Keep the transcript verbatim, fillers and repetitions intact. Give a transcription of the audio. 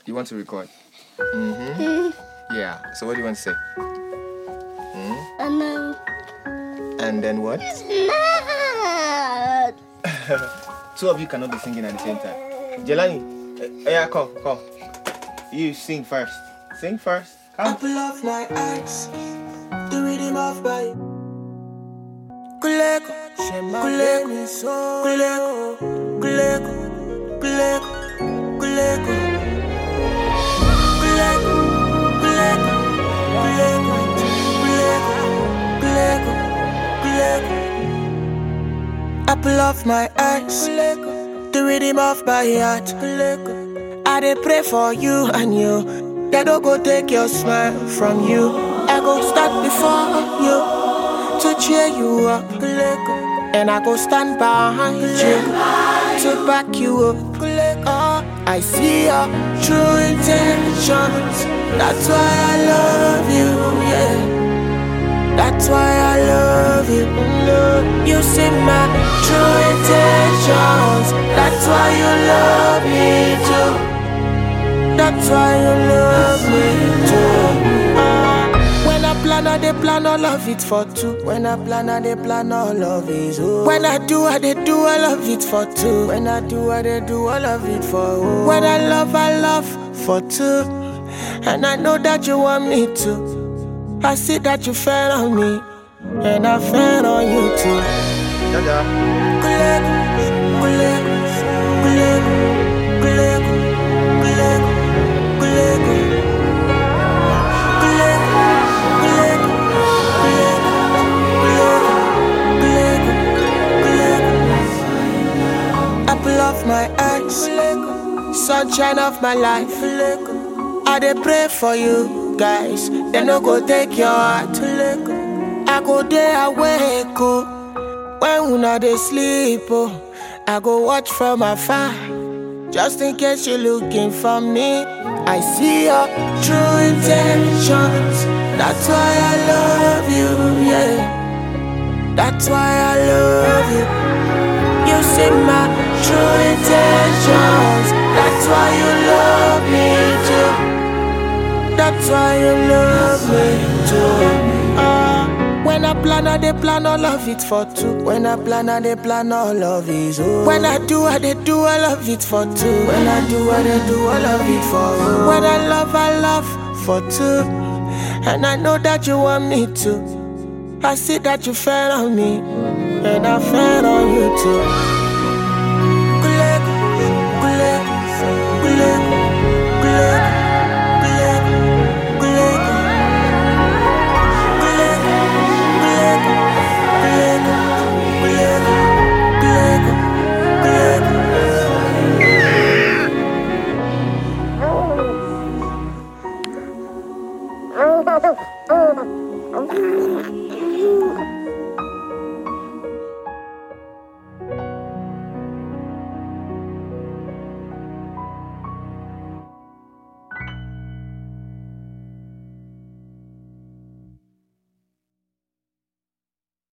You want to record? Mm-hmm. Yeah. So what do you want to say? Mm? And then... And then what? Not. Two of you cannot be singing at the same time. Jelani, uh, yeah, come, come. You sing first. Sing first. Come. Apple of my eyes, the rhythm of my Kuleko, Kuleko, Kuleko, Kuleko, Kuleko, Kuleko, Kuleko, Kuleko, Kuleko, Kuleko, Apple of my eyes, the rhythm of my heart. I dey pray for you and you. They don't go take your smile from you. I go start before you to cheer you up, and I go stand behind you to back you up. Oh, I see your true intentions. That's why I love you, yeah. That's why I love you. You see my true intentions. That's why you love me too. That's why you love me too. Uh, when I plan, I dey plan all of it for two. When I plan, I dey plan all of it. Oh. When I do, I dey do all of it for two. When I do, I dey do all of it for oh. When I love, I love for two. And I know that you want me to. I see that you fell on me, and I fell on you too. Jaja. Kuleko, kuleko, kuleko, kuleko, kuleko. Apple of my eyes, sunshine of my life. I dey pray for you guys, they no go take your heart. I go there awake, oh. When una dey sleep, oh. I go watch from afar, just in case you're looking for me. I see your true intentions. That's why I love you, yeah. That's why I love you. You see my true intentions. That's why you love me too. That's why you love me too. Uh, when I plan, I dey plan all of it for two. When I plan, I dey plan all of it. Oh. When I do, I dey do all of it for two. When I do, I dey do all of it for oh. When I love, I love for two. And I know that you want me to. I see that you fell on me, and I fell on you too. Kuleko, kuleko, kuleko, kuleko, kuleko, kuleko, kuleko, kuleko, kuleko, kuleko, kuleko, kuleko.